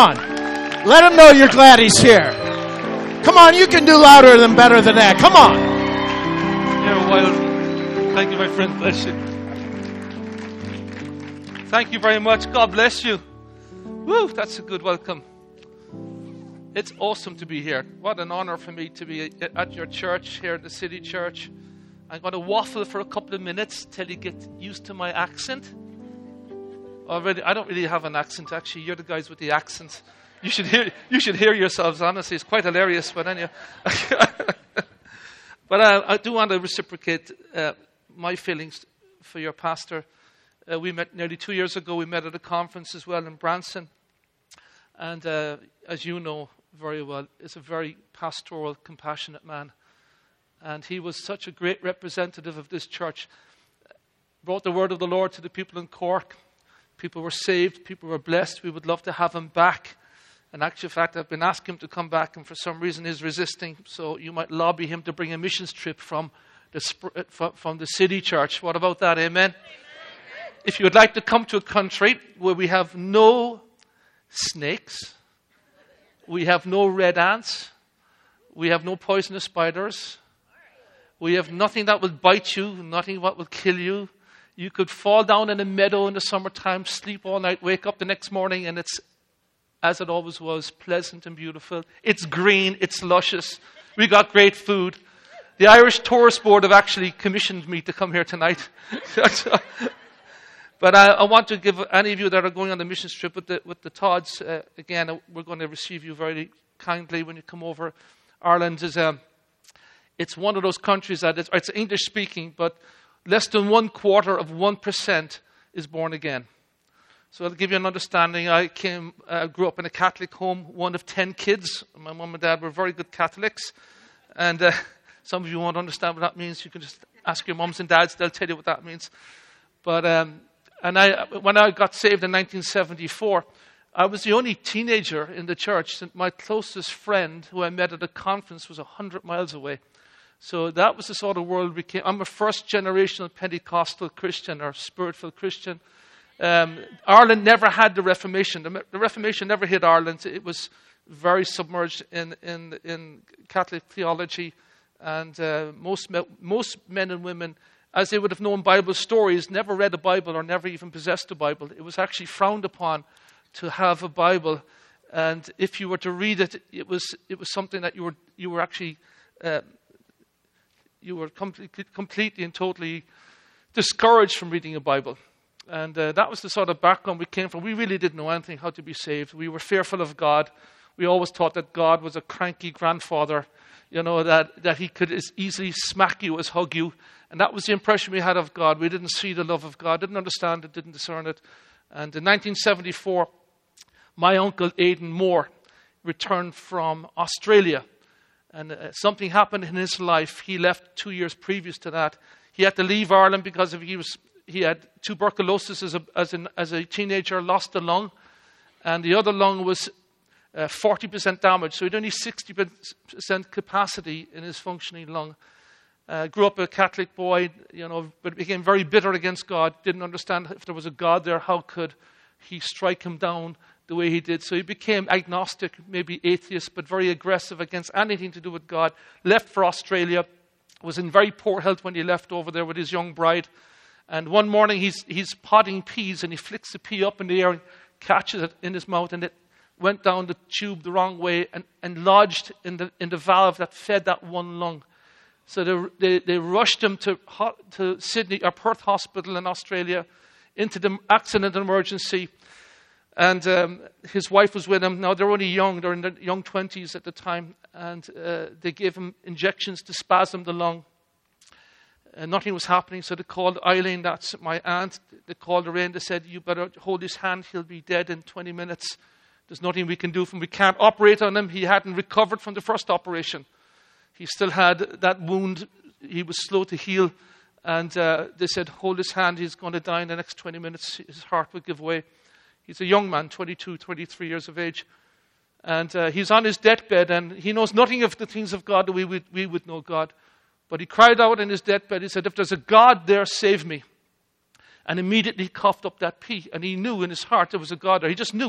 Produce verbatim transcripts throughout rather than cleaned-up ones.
on. Let him know you're glad he's here. Come on, you can do louder than better than that. Come on. You're wild. Thank you, my friend. Bless you. Thank you very much. God bless you. Woo, that's a good welcome. It's awesome to be here. What an honor for me to be at your church here at the City Church. I'm going to waffle for a couple of minutes till you get used to my accent. Already, I don't really have an accent, actually. You're the guys with the accents. You should hear you should hear yourselves, honestly. It's quite hilarious, but anyway. But uh, I do want to reciprocate uh, my feelings for your pastor. Uh, we met nearly two years ago. We met at a conference as well in Branson. And uh, as you know very well, is a very pastoral, compassionate man. And he was such a great representative of this church. Brought the word of the Lord to the people in Cork. People were saved. People were blessed. We would love to have him back. In actual fact, I've been asking him to come back, and for some reason he's resisting. So you might lobby him to bring a missions trip from the from the City Church. What about that? Amen? If you would like to come to a country where we have no snakes, we have no red ants, we have no poisonous spiders, we have nothing that will bite you, nothing that will kill you. You could fall down in a meadow in the summertime, sleep all night, wake up the next morning, and it's, as it always was, pleasant and beautiful. It's green, it's luscious. We got great food. The Irish Tourist Board have actually commissioned me to come here tonight. But I, I want to give any of you that are going on the mission trip with the, with the Todds, uh, again, we're going to receive you very kindly when you come over. Ireland is um, it's one of those countries that it's, it's English speaking, but less than one quarter of one percent is born again. So I'll give you an understanding. I came, uh, grew up in a Catholic home, one of ten kids. My mum and dad were very good Catholics. And uh, some of you won't understand what that means. You can just ask your mums and dads. They'll tell you what that means. But um, and I, when I got saved in nineteen seventy-four, I was the only teenager in the church. And my closest friend, who I met at a conference, was one hundred miles away. So that was the sort of world we came. I'm a first-generational Pentecostal Christian or Spirit-filled Christian. Um, Ireland never had the Reformation. The, the Reformation never hit Ireland. It was very submerged in in, in Catholic theology, and uh, most me, most men and women, as they would have known Bible stories, never read a Bible or never even possessed a Bible. It was actually frowned upon to have a Bible, and if you were to read it, it was it was something that you were you were actually uh, you were completely, completely and totally discouraged from reading a Bible. And uh, that was the sort of background we came from. We really didn't know anything how to be saved. We were fearful of God. We always thought that God was a cranky grandfather, you know, that, that he could as easily smack you as hug you. And that was the impression we had of God. We didn't see the love of God, didn't understand it, didn't discern it. And in nineteen seventy-four, my uncle Aidan Moore returned from Australia. And uh, something happened in his life. He left two years previous to that. He had to leave Ireland because of he was... He had tuberculosis as a, as, an, as a teenager, lost a lung, and the other lung was uh, forty percent damaged. So he had only sixty percent capacity in his functioning lung. Uh, grew up a Catholic boy, you know, but became very bitter against God. Didn't understand if there was a God there, how could he strike him down the way he did. So he became agnostic, maybe atheist, but very aggressive against anything to do with God. Left for Australia, was in very poor health when he left over there with his young bride. And one morning he's he's potting peas, and he flicks the pea up in the air and catches it in his mouth, and it went down the tube the wrong way and, and lodged in the in the valve that fed that one lung. So they they, they rushed him to to Sydney or Perth Hospital in Australia, into the accident emergency, and um, his wife was with him. Now they're only young; they're in their young twenties at the time, and uh, they gave him injections to spasm the lung. Uh, nothing was happening, so they called Eileen, that's my aunt. They called her in. They said, "You better hold his hand. He'll be dead in twenty minutes. There's nothing we can do for him. We can't operate on him." He hadn't recovered from the first operation. He still had that wound. He was slow to heal. And uh, they said, "Hold his hand. He's going to die in the next twenty minutes. His heart will give way." He's a young man, twenty-two, twenty-three years of age. And uh, he's on his deathbed, and he knows nothing of the things of God that we would, we would know God. But he cried out in his deathbed. He said, "If there's a God there, save me." And immediately coughed up that pea. And he knew in his heart there was a God there. He just knew.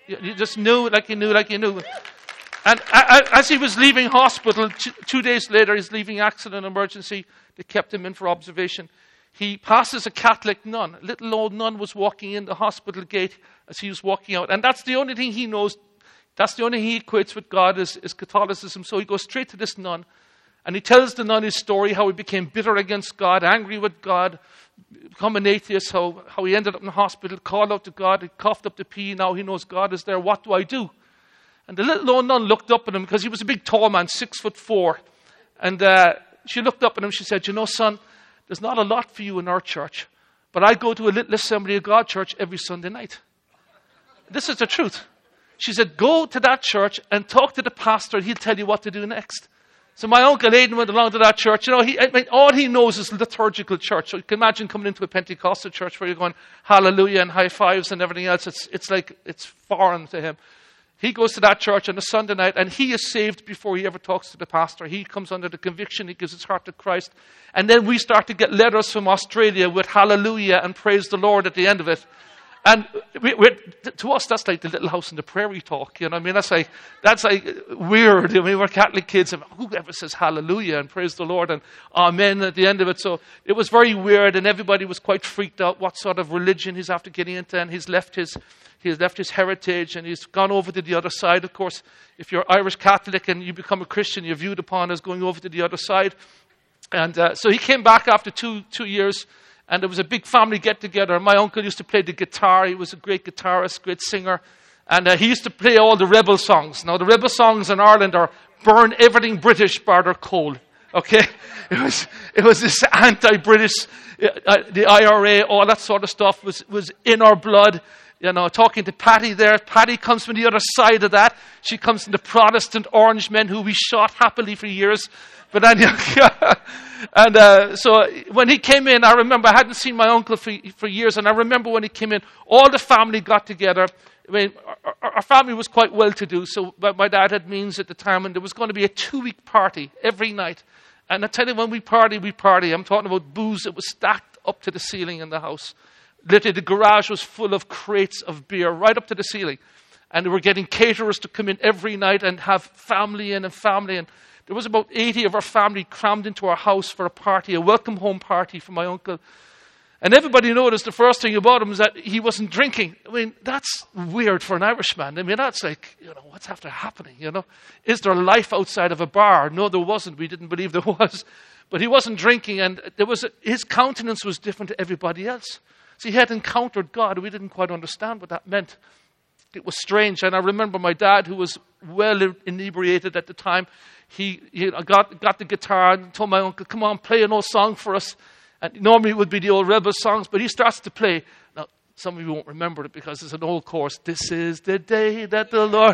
You just knew, like you knew, like you knew. And as he was leaving hospital, two days later, he's leaving accident emergency. They kept him in for observation. He passes a Catholic nun. A little old nun was walking in the hospital gate as he was walking out. And that's the only thing he knows. That's the only thing he equates with God is, is Catholicism. So he goes straight to this nun. And he tells the nun his story, how he became bitter against God, angry with God, become an atheist, how, how he ended up in the hospital, called out to God, he coughed up the pee, now he knows God is there. What do I do? And the little old nun looked up at him because he was a big tall man, six foot four. And uh, she looked up at him, she said, you know, son, there's not a lot for you in our church, but I go to a little Assembly of God church every Sunday night. This is the truth. She said, go to that church and talk to the pastor, he'll tell you what to do next. So my uncle Aidan went along to that church. You know, he, I mean, all he knows is liturgical church. So you can imagine coming into a Pentecostal church where you're going hallelujah and high fives and everything else. It's, it's like, it's foreign to him. He goes to that church on a Sunday night and he is saved before he ever talks to the pastor. He comes under the conviction. He gives his heart to Christ. And then we start to get letters from Australia with hallelujah and praise the Lord at the end of it. And we, we, to us, that's like the Little House on the Prairie talk. You know what I mean? That's like, that's like weird. I mean, we're Catholic kids. And whoever says hallelujah and praise the Lord and amen at the end of it. So it was very weird and everybody was quite freaked out what sort of religion he's after getting into. And he's left his, he's left his heritage and he's gone over to the other side. Of course, if you're Irish Catholic and you become a Christian, you're viewed upon as going over to the other side. And uh, so he came back after two, two years. And there was a big family get-together. My uncle used to play the guitar. He was a great guitarist, great singer. And uh, he used to play all the rebel songs. Now, the rebel songs in Ireland are burn everything British, bar their coal. Okay? It was it was this anti-British, uh, the I R A, all that sort of stuff was, was in our blood. You know, talking to Patty there. Patty comes from the other side of that. She comes from the Protestant Orangemen who we shot happily for years. But anyway, and uh, so when he came in, I remember I hadn't seen my uncle for, for years, and I remember when he came in, all the family got together. I mean, our, our family was quite well-to-do, so my dad had means at the time, and there was going to be a two-week party every night. And I tell you, when we party, we party. I'm talking about booze that was stacked up to the ceiling in the house. Literally, the garage was full of crates of beer right up to the ceiling. And we were getting caterers to come in every night and have family in and family in. There was about eighty of our family crammed into our house for a party, a welcome home party for my uncle. And everybody noticed the first thing about him was that he wasn't drinking. I mean, that's weird for an Irishman. I mean, that's like, you know, what's after happening, you know? Is there life outside of a bar? No, there wasn't. We didn't believe there was. But he wasn't drinking, and there was a, his countenance was different to everybody else. So he had encountered God. We didn't quite understand what that meant. It was strange. And I remember my dad, who was well inebriated at the time, he, he got, got the guitar and told my uncle, come on, play an old song for us. And normally it would be the old rebel songs, but he starts to play. Now, some of you won't remember it because it's an old chorus. This is the day that the Lord...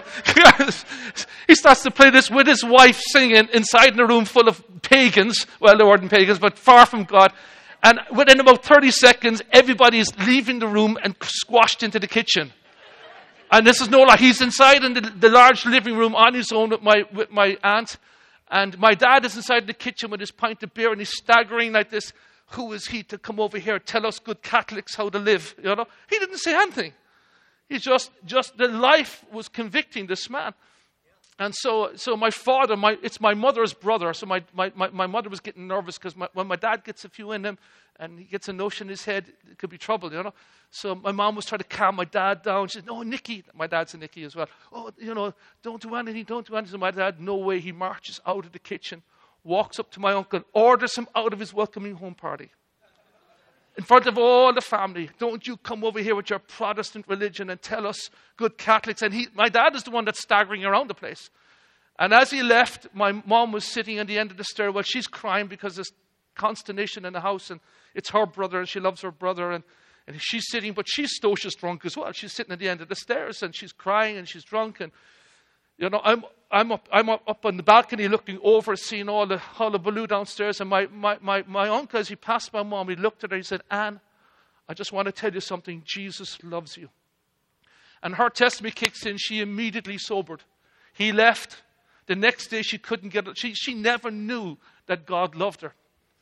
He starts to play this with his wife singing inside in a room full of pagans. Well, they weren't pagans, but far from God. And within about thirty seconds, everybody's leaving the room and squashed into the kitchen. And this is no lie. He's inside in the, the large living room on his own with my with my aunt. And my dad is inside the kitchen with his pint of beer and he's staggering like this. Who is he to come over here, tell us good Catholics how to live? You know, he didn't say anything. He just, just the life was convicting this man. And so, so my father, my it's my mother's brother. So my my, my, my mother was getting nervous because when my dad gets a few in him and he gets a notion in his head, it could be trouble, you know. So my mom was trying to calm my dad down. She said, "No, Nicky." My dad's a Nicky as well. "Oh, you know, don't do anything, don't do anything." So my dad, no way. He marches out of the kitchen, walks up to my uncle, orders him out of his welcoming home party. In front of all the family, "Don't you come over here with your Protestant religion and tell us good Catholics." And he, my dad is the one that's staggering around the place. And as he left, my mom was sitting at the end of the stairwell. She's crying because there's consternation in the house. And it's her brother and she loves her brother. And, and she's sitting, but she's stocious drunk as well. She's sitting at the end of the stairs and she's crying and she's drunk. And, you know, I'm I'm up I'm up, up on the balcony looking over, seeing all the hullabaloo downstairs. And my, my, my, my uncle, as he passed my mom, he looked at her, he said, "Anne, I just want to tell you something. Jesus loves you." And her testimony kicks in. She immediately sobered. He left. The next day she couldn't get it. She, she never knew that God loved her.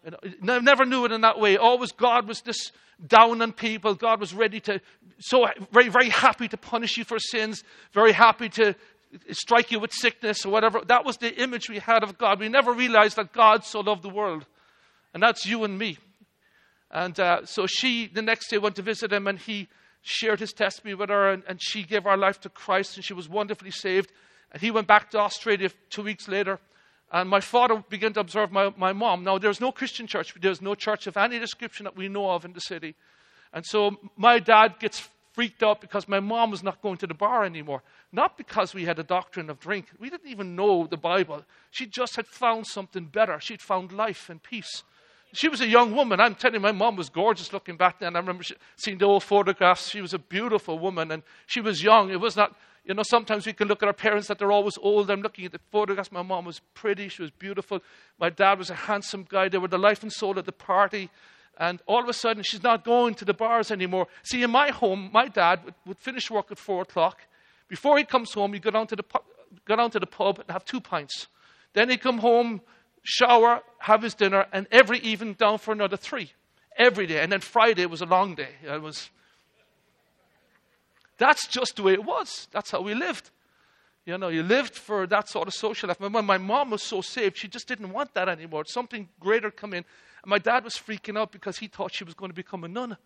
You know, I never knew it in that way. Always God was this down on people. God was ready to, so very, very happy to punish you for sins. Very happy to strike you with sickness or whatever. That was the image we had of God. We never realized that God so loved the world. And that's you and me. And uh, so she, the next day, went to visit him, and he shared his testimony with her, and, and she gave her life to Christ, and she was wonderfully saved. And he went back to Australia two weeks later. And my father began to observe my, my mom. Now, there's no Christian church. There's no church of any description that we know of in the city. And so my dad gets freaked out because my mom was not going to the bar anymore. Not because we had a doctrine of drink. We didn't even know the Bible. She just had found something better. She'd found life and peace. She was a young woman. I'm telling you, my mom was gorgeous looking back then. I remember seeing the old photographs. She was a beautiful woman, and she was young. It was not, you know, sometimes we can look at our parents that they're always old. I'm looking at the photographs. My mom was pretty. She was beautiful. My dad was a handsome guy. They were the life and soul of the party. And all of a sudden, she's not going to the bars anymore. See, in my home, my dad would, would finish work at four o'clock. Before he comes home, he'd go down to the pu- go down to the pub and have two pints. Then he'd come home, shower, have his dinner, and every evening down for another three. Every day. And then Friday was a long day. It was. That's just the way it was. That's how we lived. You know, you lived for that sort of social life. When my mom was so saved, she just didn't want that anymore. Something greater come in. And my dad was freaking out because he thought she was going to become a nun.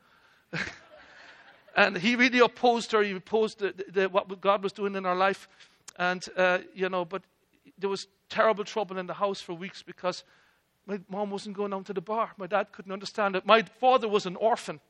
And he really opposed her. He opposed the, the, the, what God was doing in her life. And, uh, you know, but there was terrible trouble in the house for weeks because my mom wasn't going down to the bar. My dad couldn't understand it. My father was an orphan.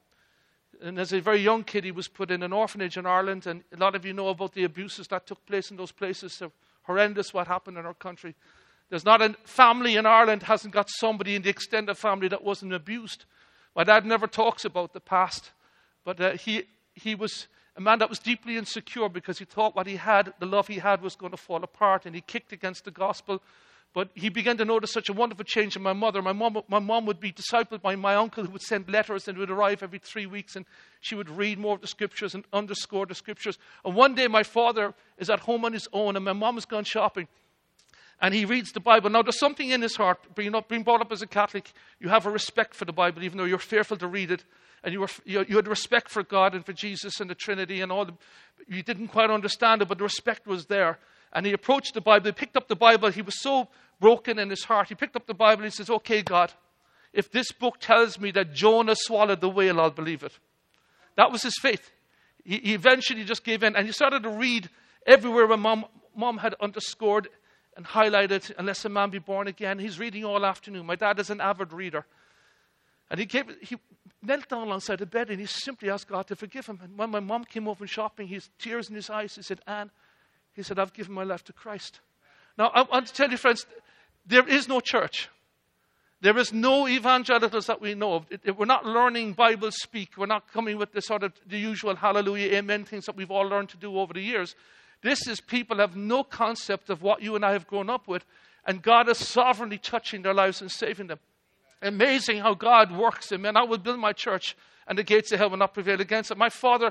And as a very young kid, he was put in an orphanage in Ireland. And a lot of you know about the abuses that took place in those places. They're horrendous what happened in our country. There's not a family in Ireland hasn't got somebody in the extended family that wasn't abused. My dad never talks about the past. But uh, he he was a man that was deeply insecure because he thought what he had, the love he had, was going to fall apart. And he kicked against the gospel. But he began to notice such a wonderful change in my mother. My mom, my mom would be discipled by my uncle, who would send letters and would arrive every three weeks. And she would read more of the scriptures and underscore the scriptures. And one day my father is at home on his own and my mom has gone shopping. And he reads the Bible. Now there's something in his heart. Being, up, being brought up as a Catholic, you have a respect for the Bible, even though you're fearful to read it. And you, were, you, you had respect for God and for Jesus and the Trinity and all. The, you didn't quite understand it, but the respect was there. And he approached the Bible. He picked up the Bible. He was so broken in his heart. He picked up the Bible and he says, okay, God, if this book tells me that Jonah swallowed the whale, I'll believe it. That was his faith. He, he eventually just gave in. And he started to read everywhere where mom, mom had underscored and highlighted, unless a man be born again. He's reading all afternoon. My dad is an avid reader. And he came, he knelt down alongside the bed and he simply asked God to forgive him. And when my mom came over from shopping, he has tears in his eyes. He said, Anne, he said, I've given my life to Christ. Now, I want to tell you, friends, there is no church. There is no evangelicals that we know of. It, it, we're not learning Bible speak. We're not coming with the sort of the usual hallelujah, amen things that we've all learned to do over the years. This is people have no concept of what you and I have grown up with. And God is sovereignly touching their lives and saving them. Amazing how God works. Amen. I will build my church and the gates of hell will not prevail against it. My father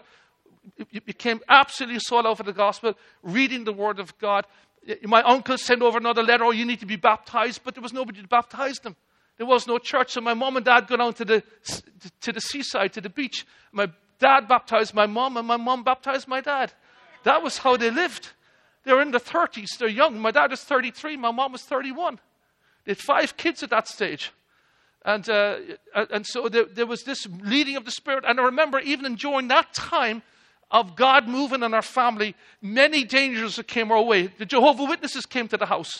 became absolutely sold out for the gospel, reading the word of God. My uncle sent over another letter, oh, you need to be baptized, but there was nobody to baptize them. There was no church, so my mom and dad go down to the to the seaside, to the beach. My dad baptized my mom, and my mom baptized my dad. That was how they lived. They were in their thirties, they're young. My dad was thirty-three, my mom was thirty-one. They had five kids at that stage. And uh, and so there, there was this leading of the Spirit. And I remember even during that time of God moving in our family, many dangers that came our way. The Jehovah's Witnesses came to the house.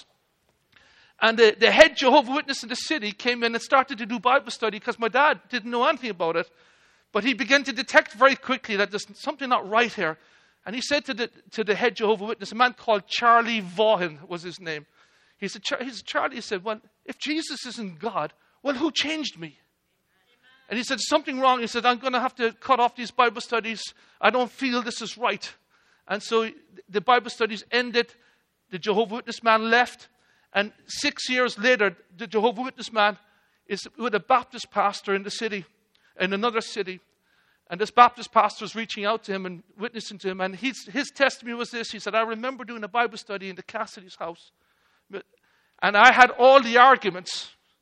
And the, the head Jehovah's Witness in the city came in and started to do Bible study because my dad didn't know anything about it. But he began to detect very quickly that there's something not right here. And he said to the to the head Jehovah's Witness, a man called Charlie Vaughan was his name. He said, he said, Charlie, he said, well, if Jesus isn't God, well, who changed me? And he said, something wrong. He said, I'm going to have to cut off these Bible studies. I don't feel this is right. And so the Bible studies ended. The Jehovah's Witness man left. And six years later, the Jehovah's Witness man is with a Baptist pastor in the city, in another city. And this Baptist pastor is reaching out to him and witnessing to him. And his, his testimony was this. He said, I remember doing a Bible study in the Cassidy's house. And I had all the arguments.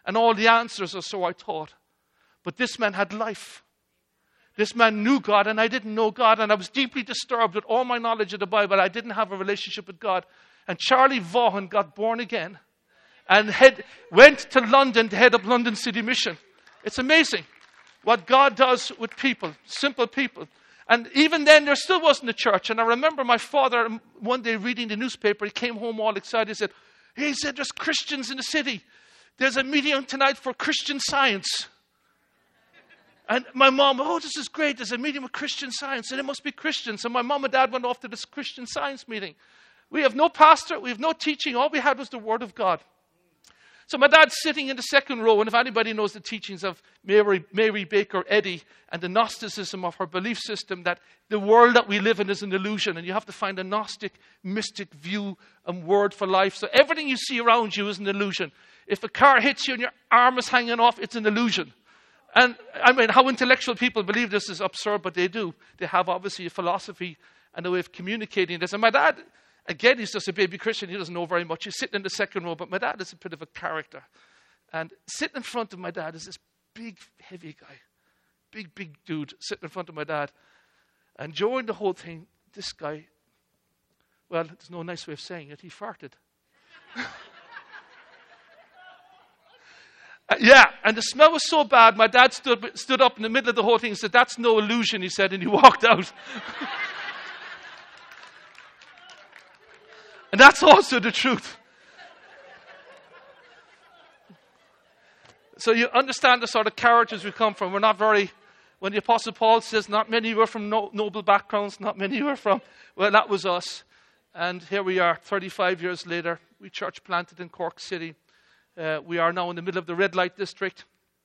and all the answers, or so I thought. But this man had life. This man knew God, and I didn't know God, and I was deeply disturbed with all my knowledge of the Bible. I didn't have a relationship with God. And Charlie Vaughan got born again and head, went to London to head up London City Mission. It's amazing what God does with people, simple people. And even then, there still wasn't a church. And I remember my father one day reading the newspaper. He came home all excited. He said, he said, there's Christians in the city. There's a meeting tonight for Christian Science. And my mom, oh, this is great. There's a meeting with Christian Science. And it must be Christians. And my mom and dad went off to this Christian Science meeting. We have no pastor. We have no teaching. All we had was the Word of God. So my dad's sitting in the second row, and if anybody knows the teachings of Mary, Mary Baker Eddy and the Gnosticism of her belief system, that the world that we live in is an illusion, and you have to find a Gnostic, mystic view and word for life. So everything you see around you is an illusion. If a car hits you and your arm is hanging off, it's an illusion. And I mean, how intellectual people believe this is absurd, but they do. They have obviously a philosophy and a way of communicating this. And my dad, again, he's just a baby Christian. He doesn't know very much. He's sitting in the second row, but my dad is a bit of a character. And sitting in front of my dad is this big, heavy guy. Big, big dude sitting in front of my dad. And during the whole thing, this guy, well, there's no nice way of saying it, he farted. Uh, yeah, and the smell was so bad, my dad stood stood up in the middle of the whole thing and said, that's no illusion, he said, and he walked out. And that's also the truth. So you understand the sort of characters we come from. We're not very, when the Apostle Paul says, not many were from no, noble backgrounds, not many were from, well, that was us. And here we are, thirty-five years later, we church planted in Cork City. Uh, we are now in the middle of the red light district.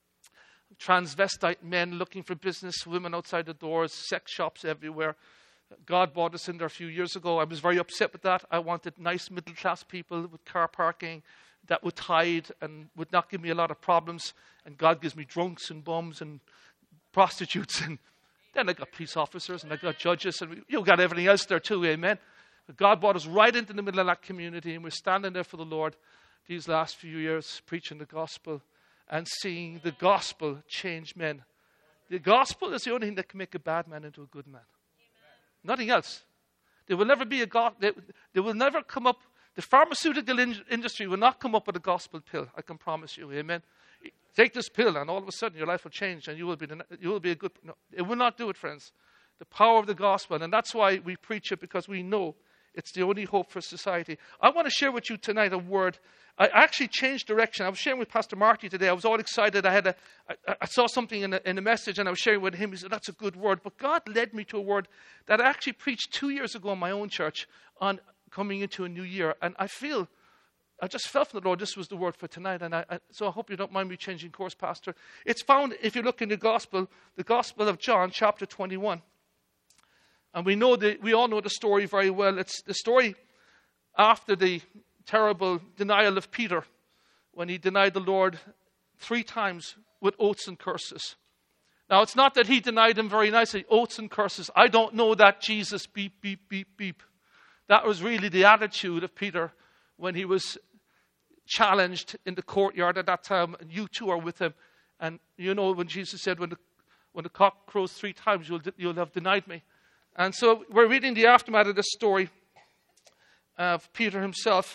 Transvestite men looking for business, women outside the doors, sex shops everywhere. God brought us in there a few years ago. I was very upset with that. I wanted nice middle-class people with car parking that would tithe and would not give me a lot of problems. And God gives me drunks and bums and prostitutes. And then I got police officers and I got judges. And we, you got everything else there too, amen. But God brought us right into the middle of that community. And we're standing there for the Lord these last few years, preaching the gospel and seeing the gospel change men. The gospel is the only thing that can make a bad man into a good man. Nothing else. There will never be a God. They, they will never come up. The pharmaceutical in, industry will not come up with a gospel pill. I can promise you. Amen. Take this pill, and all of a sudden your life will change, and you will be the, you will be a good. No, it will not do it, friends. The power of the gospel, and that's why we preach it, because we know it's the only hope for society. I want to share with you tonight a word. I actually changed direction. I was sharing with Pastor Marty today. I was all excited. I had a, I, I saw something in a, in a message, and I was sharing with him. He said, that's a good word. But God led me to a word that I actually preached two years ago in my own church on coming into a new year. And I feel, I just felt from the Lord, this was the word for tonight. And I, I, so I hope you don't mind me changing course, Pastor. It's found, if you look in the Gospel, the Gospel of John, chapter twenty-one. And we know that we all know the story very well. It's the story after the terrible denial of Peter, when he denied the Lord three times with oaths and curses. Now, it's not that he denied him very nicely, oaths and curses. I don't know that Jesus, beep, beep, beep, beep. That was really the attitude of Peter when he was challenged in the courtyard at that time, and you two are with him. And you know when Jesus said, when the, when the cock crows three times, you'll, you'll have denied me. And so we're reading the aftermath of this story of Peter himself.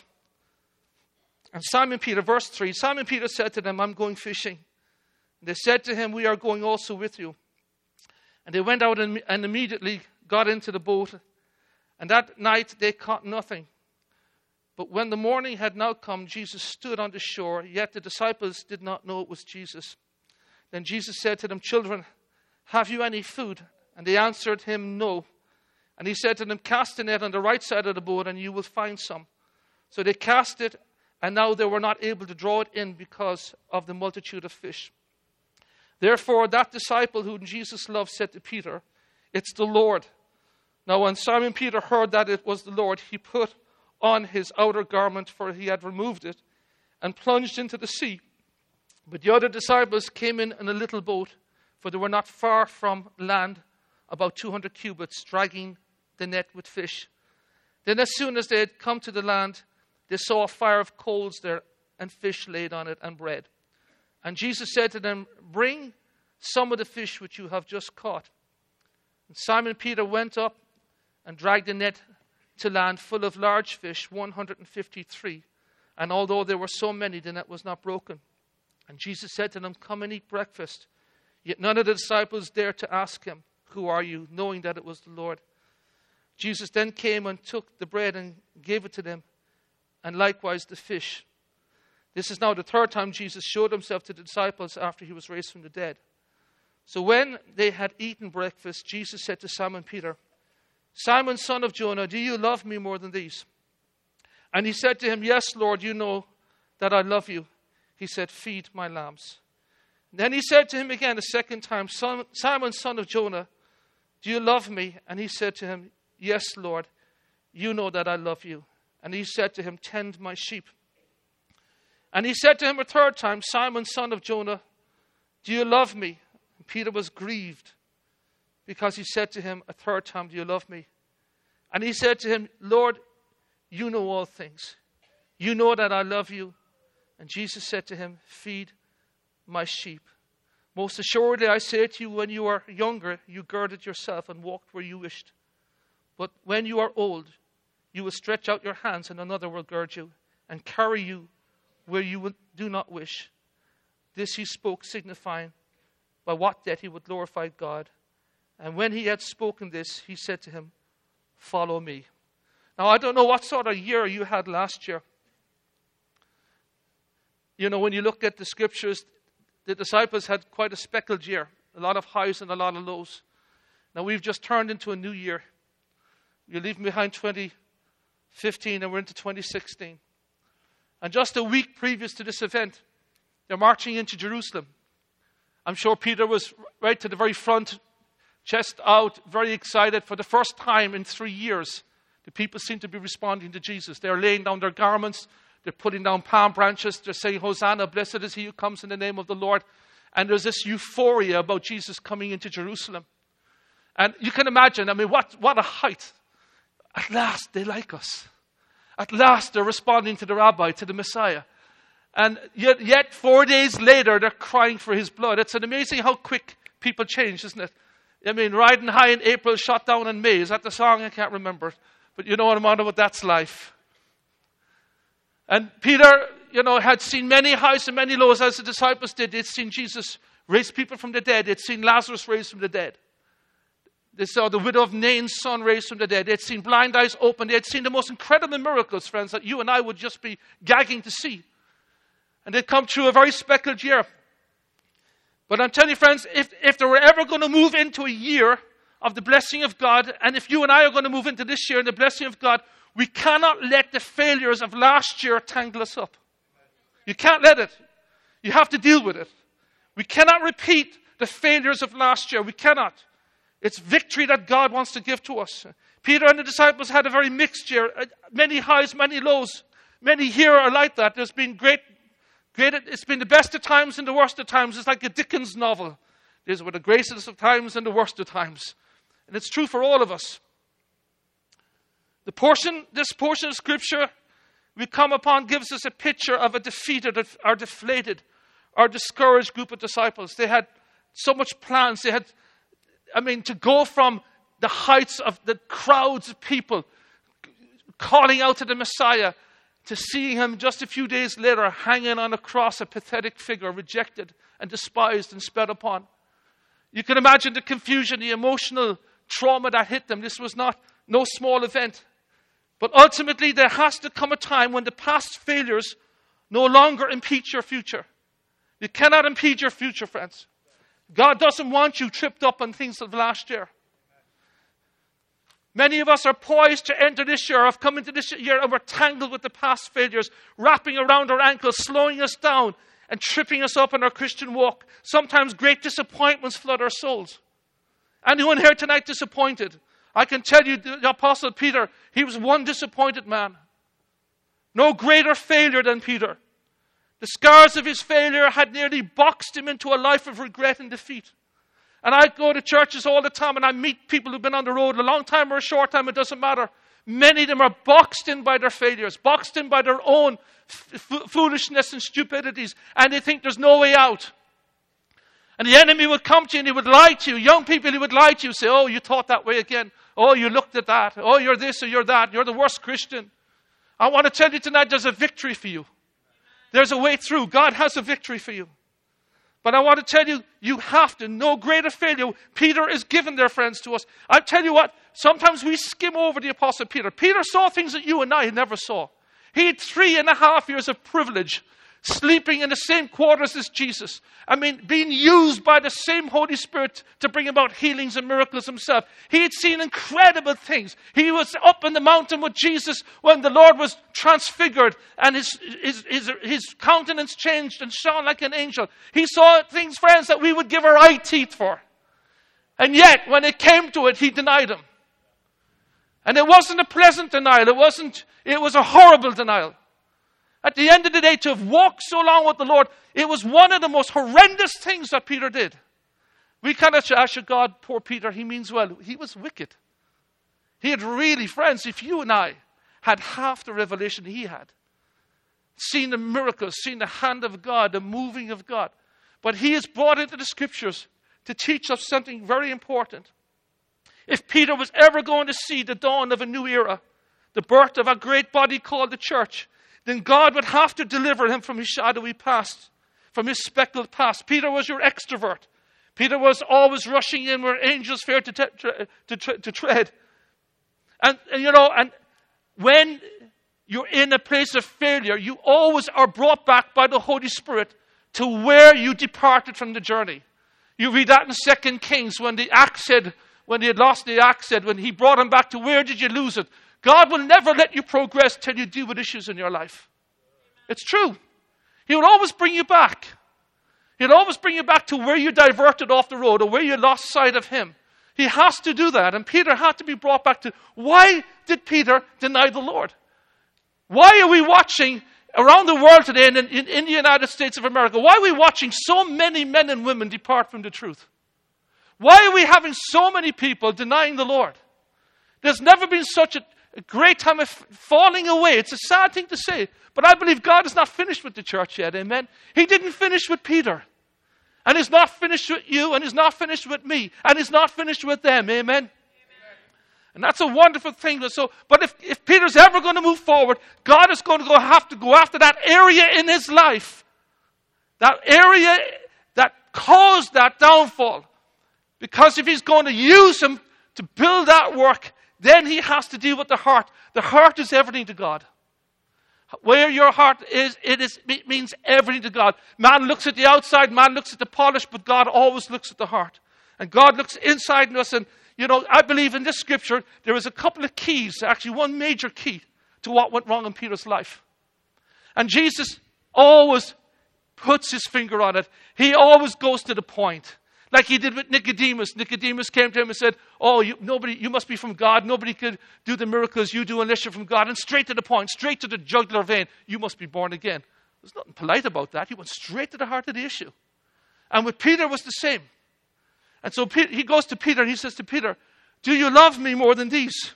And Simon Peter, verse three, Simon Peter said to them, I'm going fishing. And they said to him, we are going also with you. And they went out and, and immediately got into the boat. And that night they caught nothing. But when the morning had now come, Jesus stood on the shore, yet the disciples did not know it was Jesus. Then Jesus said to them, children, have you any food? And they answered him, no. And he said to them, cast the net on the right side of the boat, and you will find some. So they cast it, and now they were not able to draw it in because of the multitude of fish. Therefore that disciple whom Jesus loved said to Peter, it's the Lord. Now when Simon Peter heard that it was the Lord, he put on his outer garment, for he had removed it, and plunged into the sea. But the other disciples came in in a little boat, for they were not far from land, about two hundred cubits, dragging the net with fish. Then as soon as they had come to the land, they saw a fire of coals there, and fish laid on it, and bread. And Jesus said to them, bring some of the fish which you have just caught. And Simon Peter went up and dragged a net to land full of large fish, one hundred fifty-three. And although there were so many, the net was not broken. And Jesus said to them, come and eat breakfast. Yet none of the disciples dared to ask him, who are you, knowing that it was the Lord. Jesus then came and took the bread and gave it to them, and likewise the fish. This is now the third time Jesus showed himself to the disciples after he was raised from the dead. So when they had eaten breakfast, Jesus said to Simon Peter, Simon, son of Jonah, do you love me more than these? And he said to him, yes, Lord, you know that I love you. He said, feed my lambs. Then he said to him again a second time, Simon, son of Jonah, do you love me? And he said to him, yes, Lord, you know that I love you. And he said to him, tend my sheep. And he said to him a third time, Simon, son of Jonah, do you love me? And Peter was grieved because he said to him a third time, do you love me? And he said to him, Lord, you know all things. You know that I love you. And Jesus said to him, feed my sheep. Most assuredly, I say to you, when you are younger, you girded yourself and walked where you wished. But when you are old, you will stretch out your hands and another will gird you and carry you where you do not wish. This he spoke, signifying by what death he would glorify God. And when he had spoken this, he said to him, follow me. Now, I don't know what sort of year you had last year. You know, when you look at the scriptures, the disciples had quite a speckled year. A lot of highs and a lot of lows. Now, we've just turned into a new year. You're leaving behind twenty fifteen and we're into twenty sixteen. And just a week previous to this event, they're marching into Jerusalem. I'm sure Peter was right to the very front, chest out, very excited. For the first time in three years, the people seem to be responding to Jesus. They're laying down their garments. They're putting down palm branches. They're saying, Hosanna, blessed is he who comes in the name of the Lord. And there's this euphoria about Jesus coming into Jerusalem. And you can imagine, I mean, what, what a height. At last, they like us. At last, they're responding to the rabbi, to the Messiah. And yet, yet four days later, they're crying for his blood. It's an amazing how quick people change, isn't it? I mean, riding high in April, shot down in May. Is that the song? I can't remember. But you know what I'm on about, that's life. And Peter, you know, had seen many highs and many lows as the disciples did. They'd seen Jesus raise people from the dead. They'd seen Lazarus raised from the dead. They saw the widow of Nain's son raised from the dead. They'd seen blind eyes opened. They'd seen the most incredible miracles, friends, that you and I would just be gagging to see. And they'd come through a very speckled year. But I'm telling you, friends, if, if they were ever going to move into a year of the blessing of God, and if you and I are going to move into this year in the blessing of God, we cannot let the failures of last year tangle us up. You can't let it. You have to deal with it. We cannot repeat the failures of last year. We cannot. It's victory that God wants to give to us. Peter and the disciples had a very mixed year. Many highs, many lows. Many here are like that. There's been great, great, it's been the best of times and the worst of times. It's like a Dickens novel. There's the greatest of times and the worst of times. And it's true for all of us. The portion, this portion of Scripture we come upon gives us a picture of a defeated or deflated or discouraged group of disciples. They had so much plans. They had, I mean, to go from the heights of the crowds of people calling out to the Messiah to seeing him just a few days later hanging on a cross, a pathetic figure, rejected and despised and spat upon. You can imagine the confusion, the emotional trauma that hit them. This was not no small event. But ultimately, there has to come a time when the past failures no longer impede your future. You cannot impede your future, friends. God doesn't want you tripped up on things of last year. Many of us are poised to enter this year, have come into this year, and we're tangled with the past failures, wrapping around our ankles, slowing us down, and tripping us up in our Christian walk. Sometimes great disappointments flood our souls. Anyone here tonight disappointed? I can tell you, the Apostle Peter, he was one disappointed man. No greater failure than Peter. The scars of his failure had nearly boxed him into a life of regret and defeat. And I go to churches all the time and I meet people who've been on the road a long time or a short time, it doesn't matter. Many of them are boxed in by their failures, boxed in by their own f- foolishness and stupidities, and they think there's no way out. And the enemy would come to you and he would lie to you. Young people, he would lie to you, say, oh, you thought that way again. Oh, you looked at that. Oh, you're this or you're that. You're the worst Christian. I want to tell you tonight, there's a victory for you. There's a way through. God has a victory for you. But I want to tell you, you have to. No greater failure. Peter is given their friends to us. I tell you what, sometimes we skim over the Apostle Peter. Peter saw things that you and I never saw. He had three and a half years of privilege, sleeping in the same quarters as Jesus. I mean, being used by the same Holy Spirit to bring about healings and miracles himself. He had seen incredible things. He was up in the mountain with Jesus when the Lord was transfigured and his, his, his, his countenance changed and shone like an angel. He saw things, friends, that we would give our eye teeth for. And yet, when it came to it, he denied him. And it wasn't a pleasant denial. It wasn't, it was a horrible denial. At the end of the day, to have walked so long with the Lord, it was one of the most horrendous things that Peter did. We kind of say, God, poor Peter, he means well. He was wicked. He had really, friends, if you and I had half the revelation he had, seen the miracles, seen the hand of God, the moving of God. But he is brought into the scriptures to teach us something very important. If Peter was ever going to see the dawn of a new era, the birth of a great body called the church, then God would have to deliver him from his shadowy past, from his speckled past. Peter was your extrovert. Peter was always rushing in where angels fear to, te- to, to, to tread. And, and, you know, and when you're in a place of failure, you always are brought back by the Holy Spirit to where you departed from the journey. You read that in Second Kings when the axe head, when he had lost the axe head, when he brought him back to where did you lose it? God will never let you progress till you deal with issues in your life. It's true. He will always bring you back. He'll always bring you back to where you diverted off the road or where you lost sight of him. He has to do that. And Peter had to be brought back to, why did Peter deny the Lord? Why are we watching around the world today and in, in, in the United States of America, why are we watching so many men and women depart from the truth? Why are we having so many people denying the Lord? There's never been such a A great time of falling away. It's a sad thing to say, but I believe God is not finished with the church yet, amen? He didn't finish with Peter, and he's not finished with you, and he's not finished with me, and he's not finished with them, amen? Amen. And that's a wonderful thing. So, but if, if Peter's ever going to move forward, God is going to go, have to go after that area in his life, that area that caused that downfall, because if he's going to use him to build that work, then he has to deal with the heart. The heart is everything to God. Where your heart is, it is, it means everything to God. Man looks at the outside, man looks at the polish, but God always looks at the heart. And God looks inside in us. And, you know, I believe in this scripture, there is a couple of keys, actually one major key to what went wrong in Peter's life. And Jesus always puts his finger on it. He always goes to the point. Like he did with Nicodemus. Nicodemus came to him and said, oh, you, nobody, you must be from God. Nobody could do the miracles you do unless you're from God. And straight to the point, straight to the jugular vein. You must be born again. There's nothing polite about that. He went straight to the heart of the issue. And with Peter it was the same. And so he goes to Peter and he says to Peter, do you love me more than these?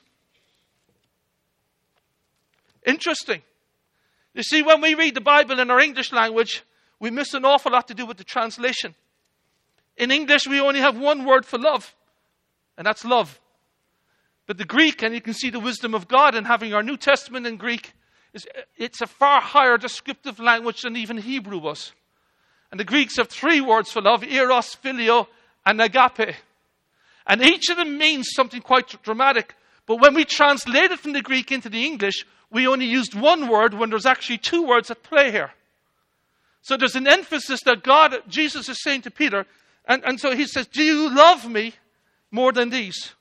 Interesting. You see, when we read the Bible in our English language, we miss an awful lot to do with the translation. In English, we only have one word for love, and that's love. But the Greek, and you can see the wisdom of God in having our New Testament in Greek, is it's a far higher descriptive language than even Hebrew was. And the Greeks have three words for love, eros, phileo, and agape. And each of them means something quite dramatic. But when we translate it from the Greek into the English, we only used one word when there's actually two words at play here. So there's an emphasis that God, Jesus is saying to Peter. And, and so he says, do you love me more than these?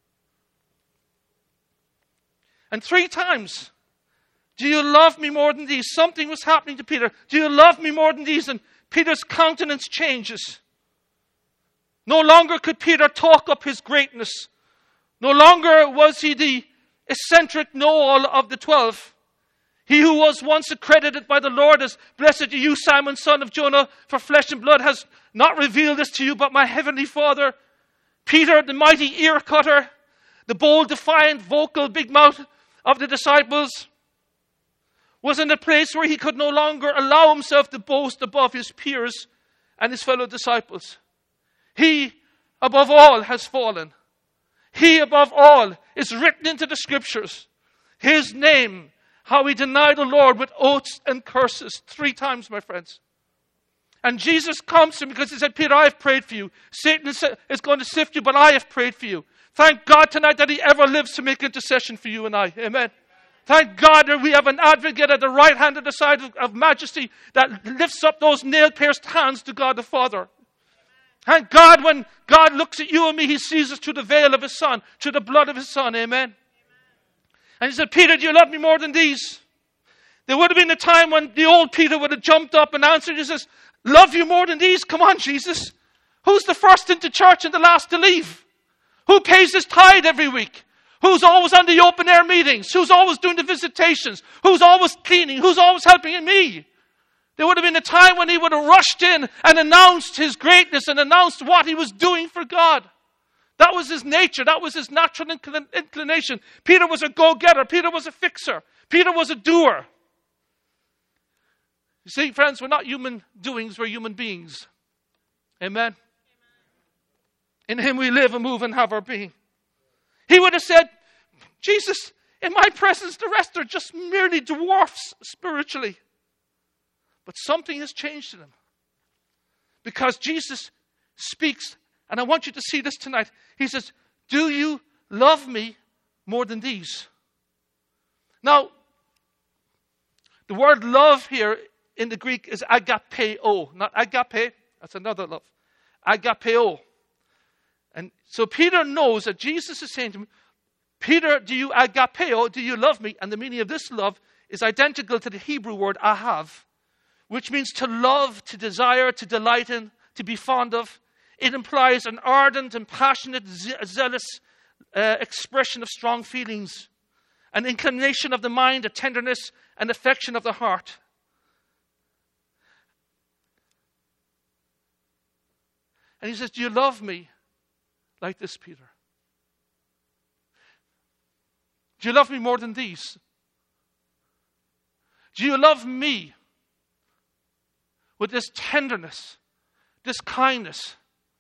And three times, do you love me more than these? Something was happening to Peter. Do you love me more than these? And Peter's countenance changes. No longer could Peter talk up his greatness. No longer was he the eccentric know-all of the twelve. He who was once accredited by the Lord as, blessed are you, Simon, son of Jonah, for flesh and blood has not revealed this to you, but my heavenly Father. Peter, the mighty ear cutter, the bold, defiant, vocal, big mouth, of the disciples was in a place where he could no longer allow himself to boast above his peers and his fellow disciples. He, above all, has fallen. He, above all, is written into the scriptures. His name, how he denied the Lord with oaths and curses three times, my friends. And Jesus comes to him because he said, Peter, I have prayed for you. Satan is going to sift you, but I have prayed for you. Thank God tonight that he ever lives to make intercession for you and I. Amen. Thank God that we have an advocate at the right hand of the side of, of majesty that lifts up those nail-pierced hands to God the Father. Thank God when God looks at you and me, he sees us through the veil of his Son, through the blood of his Son. Amen. And he said, Peter, do you love me more than these? There would have been a time when the old Peter would have jumped up and answered. He says, love you more than these? Come on, Jesus. Who's the first into church and the last to leave? Who pays his tithe every week? Who's always on the open air meetings? Who's always doing the visitations? Who's always cleaning? Who's always helping me? There would have been a time when he would have rushed in and announced his greatness and announced what he was doing for God. That was his nature. That was his natural inclin- inclination. Peter was a go-getter. Peter was a fixer. Peter was a doer. You see, friends, we're not human doings. We're human beings. Amen. In him we live and move and have our being. He would have said, Jesus, in my presence, the rest are just merely dwarfs spiritually. But something has changed in him. Because Jesus speaks, and I want you to see this tonight. He says, do you love me more than these? Now, the word love here in the Greek is agapeo, not agape. That's another love. Agapeo. And so Peter knows that Jesus is saying to him, Peter, do you agapeo, do you love me? And the meaning of this love is identical to the Hebrew word ahav, which means to love, to desire, to delight in, to be fond of. It implies an ardent and passionate, ze- zealous uh, expression of strong feelings, an inclination of the mind, a tenderness and affection of the heart. And he says, do you love me like this, Peter? Do you love me more than these? Do you love me with this tenderness, this kindness?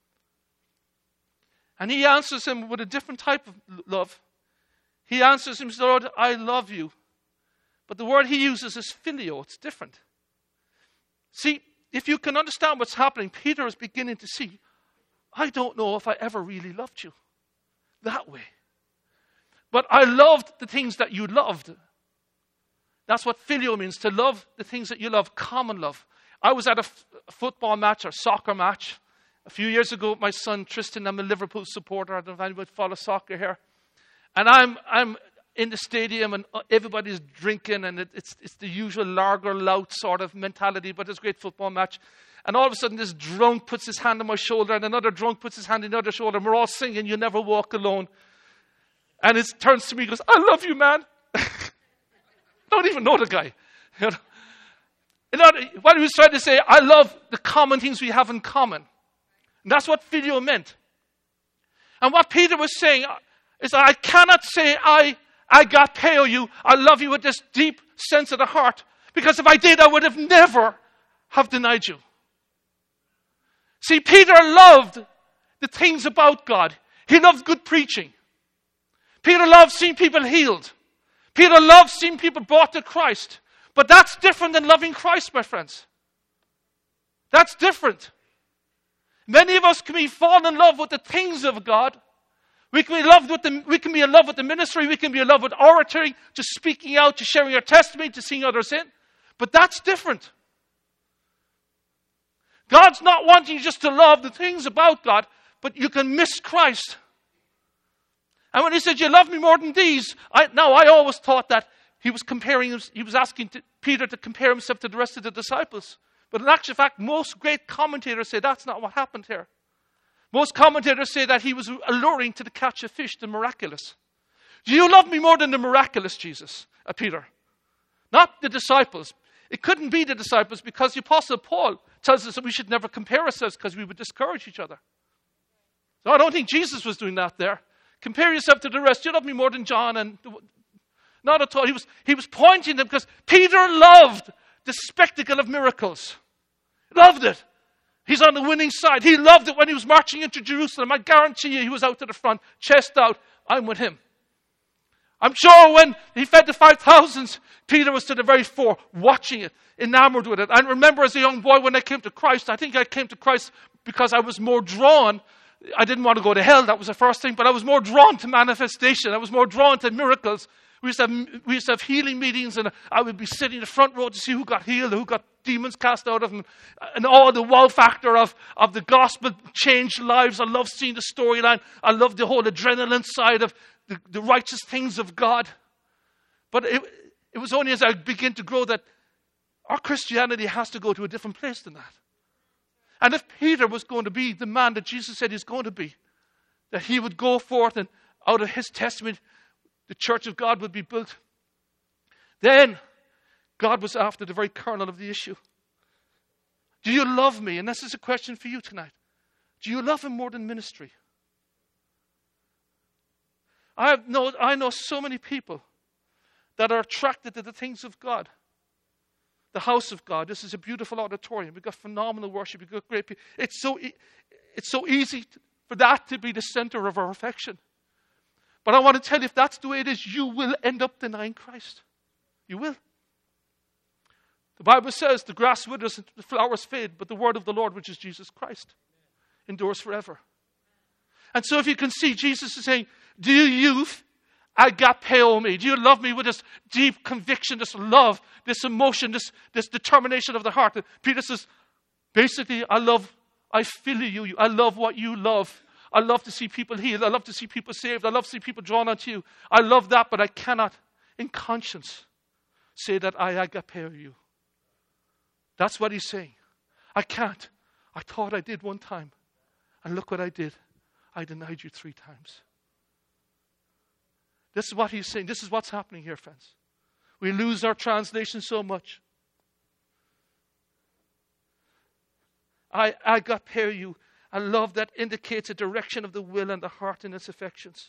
And he answers him with a different type of love. He answers him, Lord, I love you. But the word he uses is phileo. It's different. See, if you can understand what's happening, Peter is beginning to see, I don't know if I ever really loved you that way. But I loved the things that you loved. That's what phileo means, to love the things that you love, common love. I was at a, f- a football match or soccer match a few years ago with my son Tristan. I'm a Liverpool supporter. I don't know if anybody follows soccer here. And I'm I'm in the stadium and everybody's drinking and it, it's it's the usual lager lout sort of mentality, but it's a great football match. And all of a sudden this drunk puts his hand on my shoulder and another drunk puts his hand on the other shoulder and we're all singing, You Never Walk Alone. And it turns to me and goes, I love you, man. Don't even know the guy. You know? You know, what he was trying to say, I love the common things we have in common. And that's what phileo meant. And what Peter was saying is that I cannot say I, agapeo you, I love you with this deep sense of the heart. Because if I did, I would have never have denied you. See, Peter loved the things about God. He loved good preaching. Peter loved seeing people healed. Peter loved seeing people brought to Christ. But that's different than loving Christ, my friends. That's different. Many of us can be fall in love with the things of God. We can be loved with the, we can be in love with the ministry. We can be in love with oratory, to speaking out, to sharing our testimony, to seeing others in. But that's different. God's not wanting you just to love the things about God, but you can miss Christ. And when he said, you love me more than these, I, now I always thought that he was comparing, he was asking to, Peter to compare himself to the rest of the disciples. But in actual fact, most great commentators say that's not what happened here. Most commentators say that he was alluring to the catch of fish, the miraculous. Do you love me more than the miraculous, Jesus, uh, Peter? Not the disciples. It couldn't be the disciples because the Apostle Paul tells us that we should never compare ourselves because we would discourage each other. So I don't think Jesus was doing that there. Compare yourself to the rest. You love me more than John and the, Not at all. He was, he was pointing them because Peter loved the spectacle of miracles. Loved it. He's on the winning side. He loved it when he was marching into Jerusalem. I guarantee you he was out to the front, chest out. I'm with him. I'm sure when he fed the five thousands, Peter was to the very fore, watching it, enamored with it. I remember as a young boy when I came to Christ, I think I came to Christ because I was more drawn. I didn't want to go to hell, that was the first thing, but I was more drawn to manifestation. I was more drawn to miracles. We used to have, we used to have healing meetings, and I would be sitting in the front row to see who got healed, who got demons cast out of them, and all the wow factor of, of the gospel changed lives. I love seeing the storyline. I love the whole adrenaline side of the, the righteous things of God. But it, it was only as I began to grow that our Christianity has to go to a different place than that. And if Peter was going to be the man that Jesus said he's going to be, that he would go forth and out of his testimony, the church of God would be built, then God was after the very kernel of the issue. Do you love me? And this is a question for you tonight. Do you love him more than ministry? I have know, I know so many people that are attracted to the things of God. The house of God. This is a beautiful auditorium. We've got phenomenal worship. We've got great people. It's so, e- it's so easy to, for that to be the center of our affection. But I want to tell you, if that's the way it is, you will end up denying Christ. You will. The Bible says the grass withers and the flowers fade, but the word of the Lord, which is Jesus Christ, endures forever. And so if you can see, Jesus is saying, do you agapeo me? Do you love me with this deep conviction, this love, this emotion, this, this determination of the heart? And Peter says, basically, I love, I feel you. I love what you love. I love to see people healed. I love to see people saved. I love to see people drawn unto you. I love that, but I cannot, in conscience, say that I agapeo you. That's what he's saying. I can't. I thought I did one time. And look what I did. I denied you three times. This is what he's saying. This is what's happening here, friends. We lose our translation so much. I agapeo you. A love that indicates a direction of the will and the heart in its affections.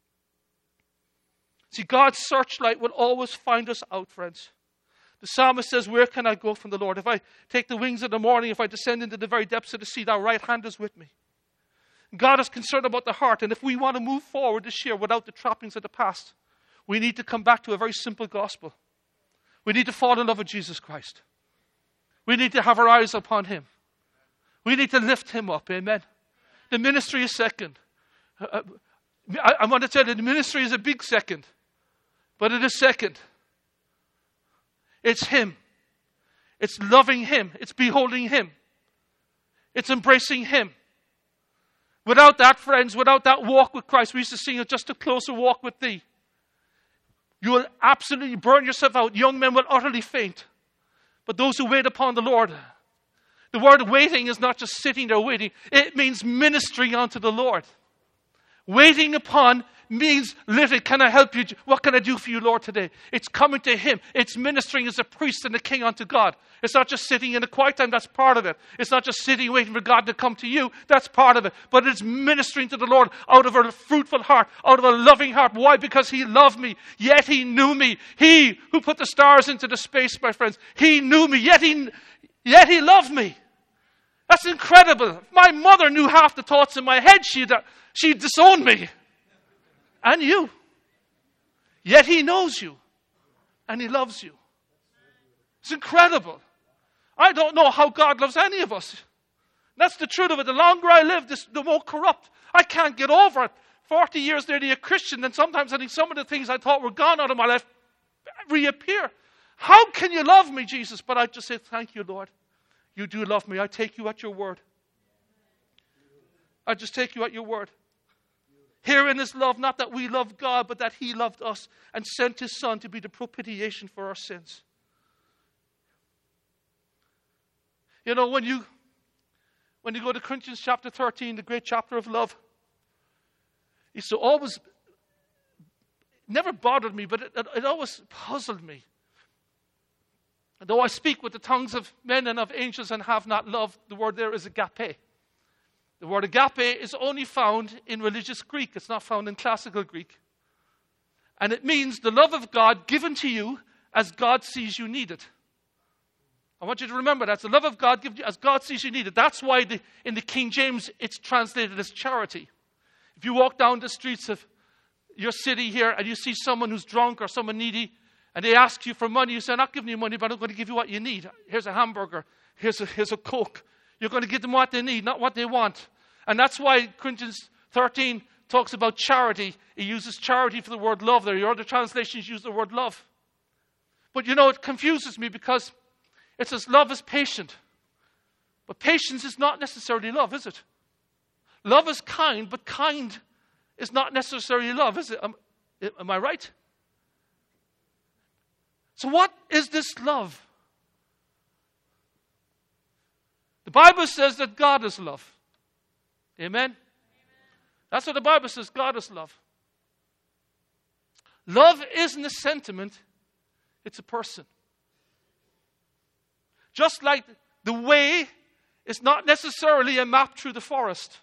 See, God's searchlight will always find us out, friends. The psalmist says, where can I go from the Lord? If I take the wings of the morning, if I descend into the very depths of the sea, thy right hand is with me. God is concerned about the heart. And if we want to move forward this year without the trappings of the past, we need to come back to a very simple gospel. We need to fall in love with Jesus Christ. We need to have our eyes upon him. We need to lift him up. Amen. The ministry is second. Uh, I, I want to tell you, the ministry is a big second. But it is second. It's him. It's loving him. It's beholding him. It's embracing him. Without that, friends, without that walk with Christ, we used to sing just a closer walk with thee. You will absolutely burn yourself out. Young men will utterly faint. But those who wait upon the Lord, the word waiting is not just sitting there waiting. It means ministering unto the Lord. Waiting upon means literally, can I help you? What can I do for you, Lord, today? It's coming to him. It's ministering as a priest and a king unto God. It's not just sitting in a quiet time. That's part of it. It's not just sitting waiting for God to come to you. That's part of it. But it's ministering to the Lord out of a fruitful heart, out of a loving heart. Why? Because he loved me, yet he knew me. He who put the stars into the space, my friends, he knew me, yet he, yet he loved me. That's incredible. If my mother knew half the thoughts in my head, she'd, she'd disown me. And you. Yet he knows you. And he loves you. It's incredible. I don't know how God loves any of us. That's the truth of it. The longer I live, this, the more corrupt. I can't get over it. forty years nearly a Christian, and sometimes I think some of the things I thought were gone out of my life reappear. How can you love me, Jesus? But I just say, thank you, Lord. You do love me. I take you at your word. I just take you at your word. Herein is love, not that we love God, but that he loved us and sent his son to be the propitiation for our sins. You know, when you when you go to Corinthians chapter thirteen, the great chapter of love, it's always, never bothered me, but it, it, it always puzzled me. Though I speak with the tongues of men and of angels and have not love, the word there is agape. The word agape is only found in religious Greek. It's not found in classical Greek. And it means the love of God given to you as God sees you need it. I want you to remember that's the love of God given to you as God sees you need it. That's why the, in the King James it's translated as charity. If you walk down the streets of your city here and you see someone who's drunk or someone needy and they ask you for money, you say, I'm not giving you money, but I'm going to give you what you need. Here's a hamburger. Here's a, here's a Coke. You're going to give them what they need, not what they want. And that's why Corinthians thirteen talks about charity. He uses charity for the word love there. Your other translations use the word love. But you know, it confuses me because it says love is patient. But patience is not necessarily love, is it? Love is kind, but kind is not necessarily love, is it? Am, am I right? So what is this love? The Bible says that God is love. Amen? That's what the Bible says, God is love. Love isn't a sentiment, it's a person. Just like the way is not necessarily a map through the forest.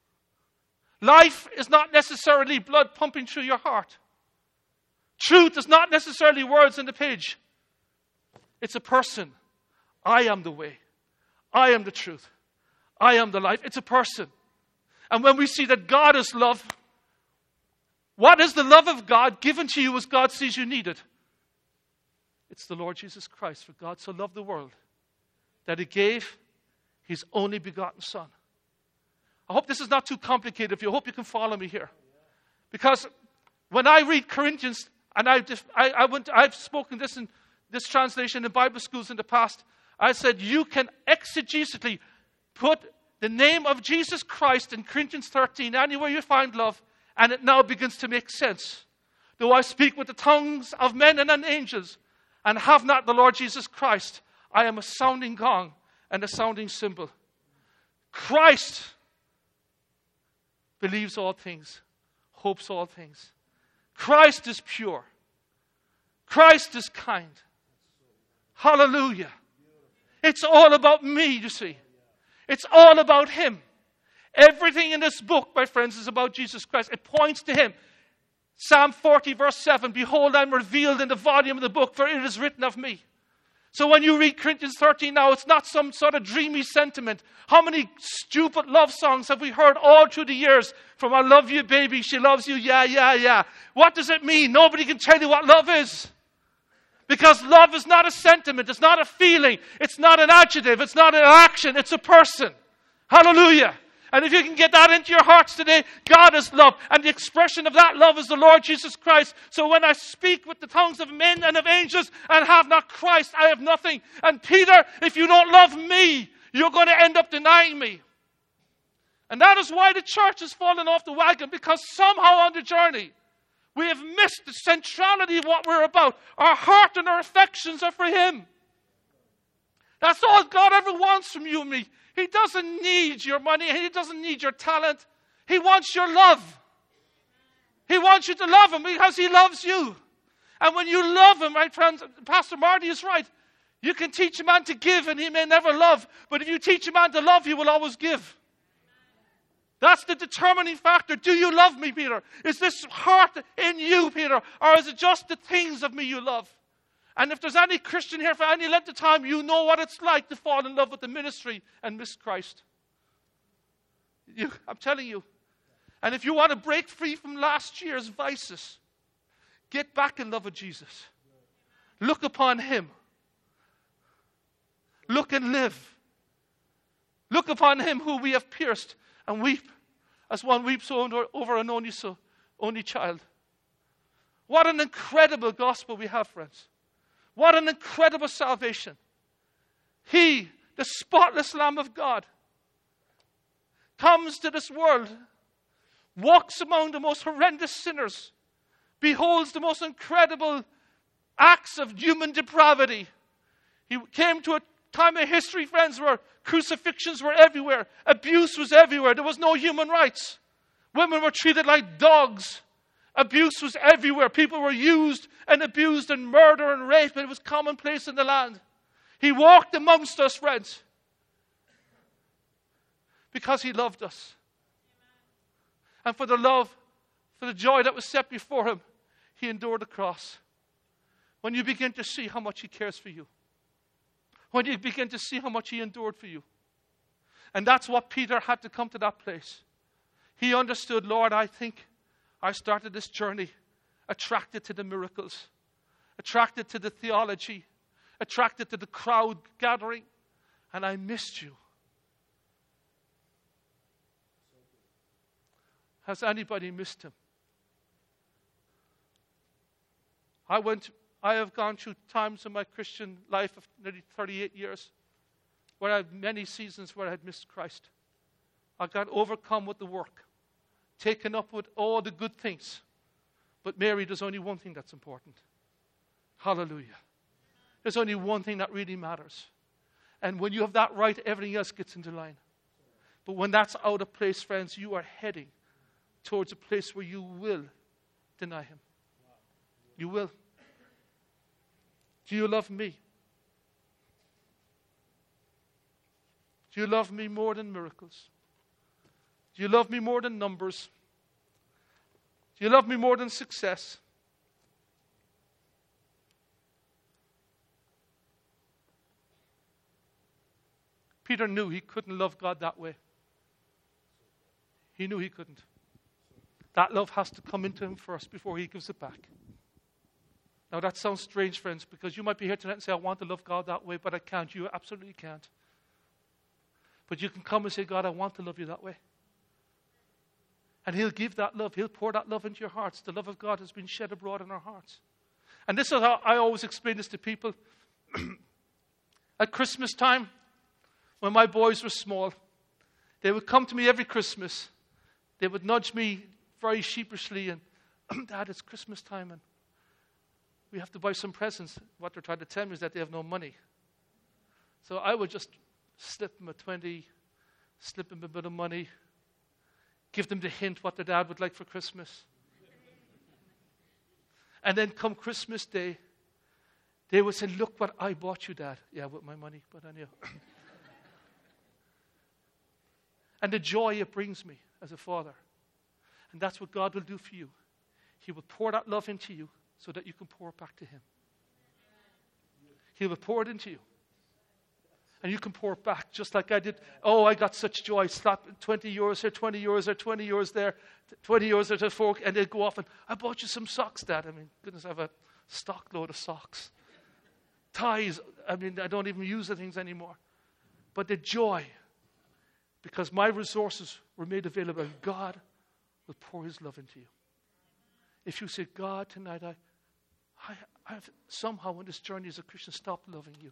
Life is not necessarily blood pumping through your heart. Truth is not necessarily words on the page. It's a person. I am the way. I am the truth. I am the life. It's a person. And when we see that God is love, what is the love of God given to you as God sees you need it? It's the Lord Jesus Christ. For God so loved the world that He gave His only begotten Son. I hope this is not too complicated for you. I hope you can follow me here. Because when I read Corinthians, and I, I, I went, I've spoken this in this translation in Bible schools in the past, I said you can exegetically put the name of Jesus Christ in Corinthians thirteen anywhere you find love, and it now begins to make sense. Though I speak with the tongues of men and angels, and have not the Lord Jesus Christ, I am a sounding gong and a sounding cymbal. Christ believes all things, hopes all things. Christ is pure. Christ is kind. Hallelujah. It's all about me, you see. It's all about Him. Everything in this book, my friends, is about Jesus Christ. It points to Him. Psalm forty, verse seven, behold, I am revealed in the volume of the book, for it is written of me. So when you read Corinthians thirteen now, it's not some sort of dreamy sentiment. How many stupid love songs have we heard all through the years? From I love you, baby, she loves you, yeah, yeah, yeah. What does it mean? Nobody can tell you what love is. Because love is not a sentiment, it's not a feeling, it's not an adjective, it's not an action, it's a person. Hallelujah. And if you can get that into your hearts today, God is love. And the expression of that love is the Lord Jesus Christ. So when I speak with the tongues of men and of angels and have not Christ, I have nothing. And Peter, if you don't love me, you're going to end up denying me. And that is why the church has fallen off the wagon, because somehow on the journey, we have missed the centrality of what we're about. Our heart and our affections are for Him. That's all God ever wants from you and me. He doesn't need your money. He doesn't need your talent. He wants your love. He wants you to love Him because He loves you. And when you love Him, my friends, Pastor Marty is right. You can teach a man to give and he may never love. But if you teach a man to love, he will always give. That's the determining factor. Do you love me, Peter? Is this heart in you, Peter? Or is it just the things of me you love? And if there's any Christian here for any length of time, you know what it's like to fall in love with the ministry and miss Christ. You, I'm telling you. And if you want to break free from last year's vices, get back in love with Jesus. Look upon Him. Look and live. Look upon Him who we have pierced and weep as one weeps over, over an only, so, only child. What an incredible gospel we have, friends. What an incredible salvation. He, the spotless Lamb of God, comes to this world, walks among the most horrendous sinners, beholds the most incredible acts of human depravity. He came to a time in history, friends, where crucifixions were everywhere. Abuse was everywhere. There was no human rights. Women were treated like dogs. Abuse was everywhere. People were used and abused and murdered and raped. It was commonplace in the land. He walked amongst us, friends, because He loved us. And for the love, for the joy that was set before Him, He endured the cross. When you begin to see how much he cares for you. When you begin to see how much he endured for you. And that's what Peter had to come to that place. He understood, Lord, I think I started this journey attracted to the miracles, attracted to the theology, attracted to the crowd gathering, and I missed you. Has anybody missed him? I went, I have gone through times in my Christian life of nearly thirty-eight years where I had many seasons where I had missed Christ. I got overcome with the work, taken up with all the good things. But Mary, there's only one thing that's important. Hallelujah. There's only one thing that really matters. And when you have that right, everything else gets into line. But when that's out of place, friends, you are heading towards a place where you will deny him. You will. Do you love me? Do you love me more than miracles? Do you love me more than numbers? Do you love me more than success? Peter knew he couldn't love God that way. He knew he couldn't. That love has to come into him first before he gives it back. Now that sounds strange, friends, because you might be here tonight and say, I want to love God that way, but I can't. You absolutely can't. But you can come and say, God, I want to love you that way. And he'll give that love. He'll pour that love into your hearts. The love of God has been shed abroad in our hearts. And this is how I always explain this to people. At Christmas time, when my boys were small, they would come to me every Christmas. They would nudge me very sheepishly and, Dad, it's Christmas time and we have to buy some presents. What they're trying to tell me is that they have no money. So I would just slip them a twenty, slip them a bit of money, give them the hint what their dad would like for Christmas. And then come Christmas Day, they would say, look what I bought you, Dad. Yeah, with my money, but anyhow. And the joy it brings me as a father. And that's what God will do for you. He will pour that love into you so that you can pour it back to him. He will pour it into you. And you can pour it back just like I did. Oh, I got such joy. Slap twenty euros here, twenty euros there, twenty euros there, twenty euros there to fork. And they'd go off and, I bought you some socks, Dad. I mean, goodness, I have a stock load of socks. Ties. I mean, I don't even use the things anymore. But the joy, because my resources were made available, God will pour his love into you. If you say, God, tonight, I, I, I've somehow in this journey as a Christian stopped loving you.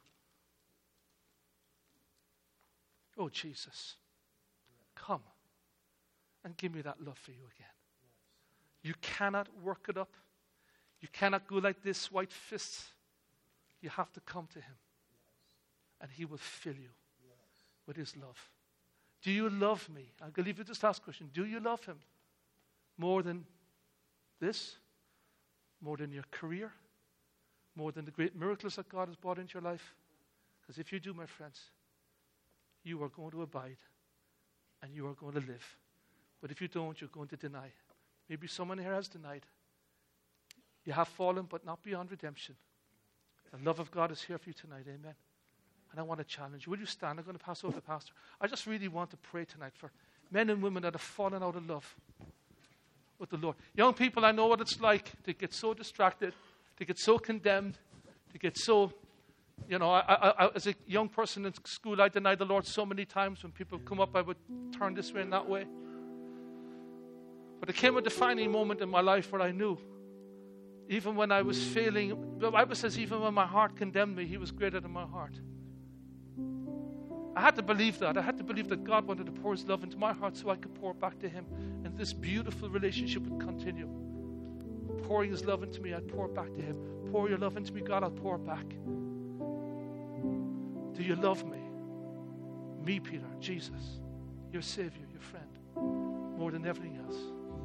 Oh, Jesus, come and give me that love for you again. You cannot work it up. You cannot go like this, white fists. You have to come to him. And he will fill you with his love. Do you love me? I'll leave you this last question. Do you love him more than this? More than your career? More than the great miracles that God has brought into your life? Because if you do, my friends, you are going to abide and you are going to live. But if you don't, you're going to deny. Maybe someone here has denied. You have fallen, but not beyond redemption. The love of God is here for you tonight. Amen. And I want to challenge you. Will you stand? I'm going to pass over to the pastor. I just really want to pray tonight for men and women that have fallen out of love with the Lord. Young people, I know what it's like to get so distracted, to get so condemned, to get so... You know, I, I, I, as a young person in school, I denied the Lord so many times. When people come up, I would turn this way and that way. But there came a defining moment in my life where I knew, even when I was failing, the Bible says even when my heart condemned me, he was greater than my heart. I had to believe that. I had to believe that God wanted to pour his love into my heart so I could pour it back to him. And this beautiful relationship would continue. Pouring his love into me, I'd pour it back to him. Pour your love into me, God, I'll pour it back. Do you love me? Me, Peter, Jesus, your Savior, your friend, more than everything else.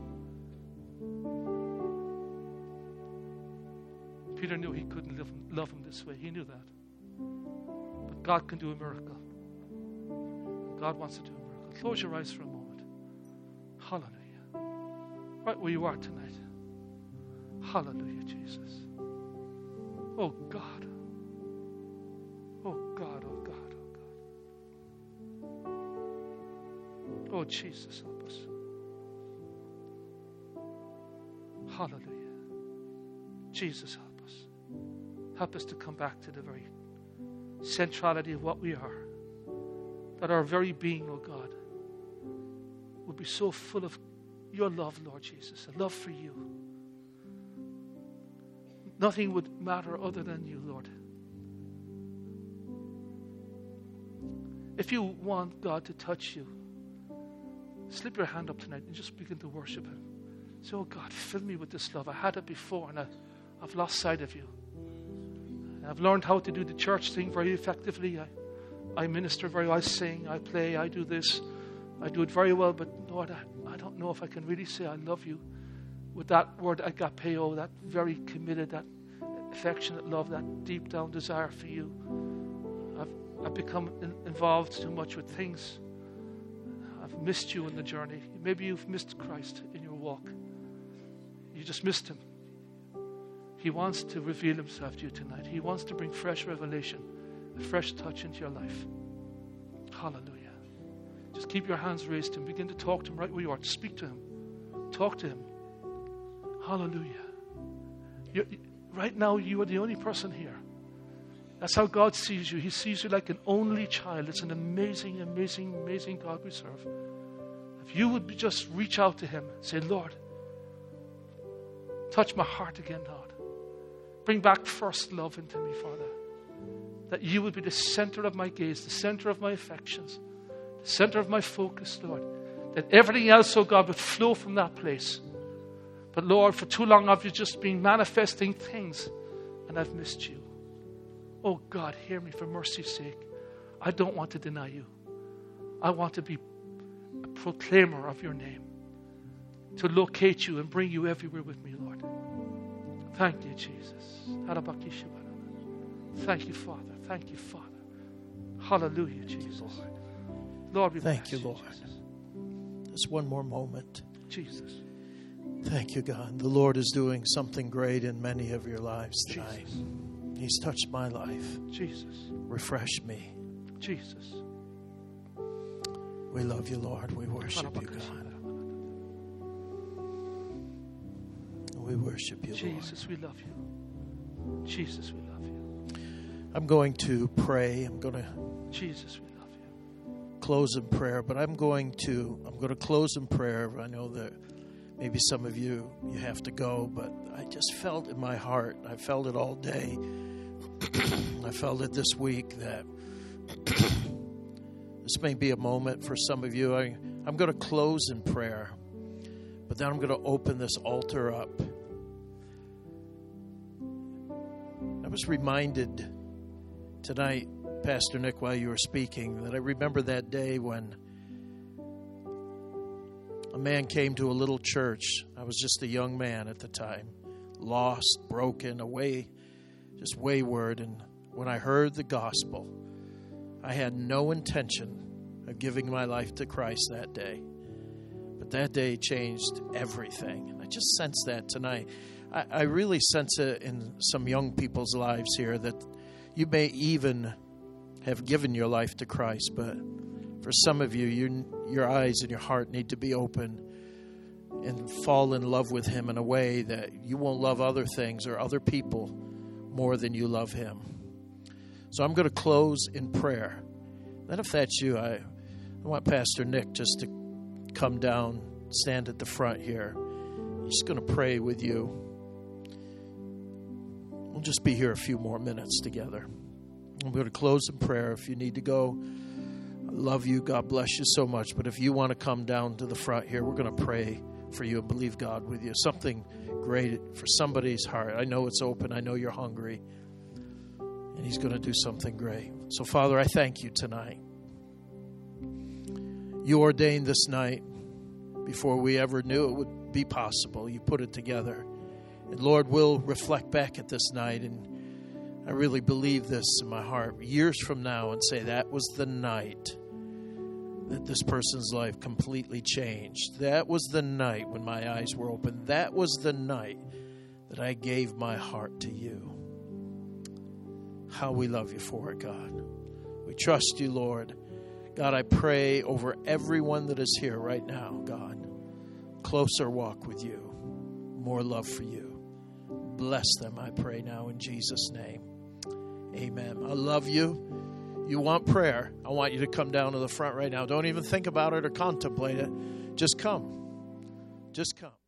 Peter knew he couldn't live, love him this way. He knew that. But God can do a miracle. God wants to do a miracle. Close your eyes for a moment. Hallelujah. Right where you are tonight. Hallelujah, Jesus. Oh God. Oh God, oh God, oh God. Oh Jesus, help us. Hallelujah. Jesus, help us. Help us to come back to the very centrality of what we are. That our very being, oh God, would be so full of your love, Lord Jesus, a love for you. Nothing would matter other than you, Lord. If you want God to touch you, slip your hand up tonight and just begin to worship Him. Say, oh God, fill me with this love. I had it before and I, I've lost sight of you. I've learned how to do the church thing very effectively. I, I minister very well. I sing, I play, I do this. I do it very well, but Lord, I, I don't know if I can really say I love you with that word agapeo, that very committed, that affectionate love, that deep down desire for you. I've, I've become in, involved too much with things. I've missed you in the journey. Maybe you've missed Christ in your walk. You just missed Him. He wants to reveal Himself to you tonight. He wants to bring fresh revelation, a fresh touch into your life. Hallelujah. Just keep your hands raised and begin to talk to Him right where you are. Speak to Him. Talk to Him. Hallelujah. You're, right now, you are the only person here. That's how God sees you. He sees you like an only child. It's an amazing, amazing, amazing God we serve. If you would just reach out to Him, say, Lord, touch my heart again, Lord. Bring back first love into me, Father. That you would be the center of my gaze, the center of my affections, the center of my focus, Lord. That everything else, oh God, would flow from that place. But Lord, for too long I've just been manifesting things and I've missed you. Oh God, hear me for mercy's sake. I don't want to deny you. I want to be a proclaimer of your name. To locate you and bring you everywhere with me, Lord. Thank you, Jesus. Thank you, Father. Thank you, Father. Hallelujah, Jesus. Lord, we thank you, you, Lord. Jesus. Just one more moment. Jesus. Thank you, God. The Lord is doing something great in many of your lives tonight. Jesus. He's touched my life. Jesus. Refresh me. Jesus. We love you, Lord. We worship you, God. We worship you, Jesus, Lord. we love you. Jesus, we love you. I'm going to pray. I'm going to Jesus, we love you. Close in prayer, but I'm going to I'm going to close in prayer. I know that maybe some of you you have to go, but I just felt in my heart. I felt it all day. I felt it this week that this may be a moment for some of you. I, I'm going to close in prayer, but then I'm going to open this altar up. I was reminded tonight, Pastor Nick, while you were speaking, that I remember that day when a man came to a little church. I was just a young man at the time, lost, broken, away, just wayward. And when I heard the gospel, I had no intention of giving my life to Christ that day. But that day changed everything. And I just sense that tonight. I, I really sense it in some young people's lives here that you may even have given your life to Christ, but for some of you, you, your eyes and your heart need to be open and fall in love with Him in a way that you won't love other things or other people more than you love Him. So I'm going to close in prayer. Then if that's you, I, I want Pastor Nick just to come down, stand at the front here. He's going to pray with you. We'll just be here a few more minutes together. I'm going to close in prayer. If you need to go, I love you. God bless you so much. But if you want to come down to the front here, we're going to pray for you and believe God with you. Something great for somebody's heart. I know it's open. I know you're hungry. And He's going to do something great. So, Father, I thank you tonight. You ordained this night before we ever knew it would be possible. You put it together. And Lord, we'll reflect back at this night, and I really believe this in my heart, years from now, and say that was the night that this person's life completely changed. That was the night when my eyes were open. That was the night that I gave my heart to you. How we love you for it, God. We trust you, Lord. God, I pray over everyone that is here right now, God. Closer walk with you. More love for you. Bless them, I pray now in Jesus' name. Amen. I love you. You want prayer? I want you to come down to the front right now. Don't even think about it or contemplate it. Just come. Just come.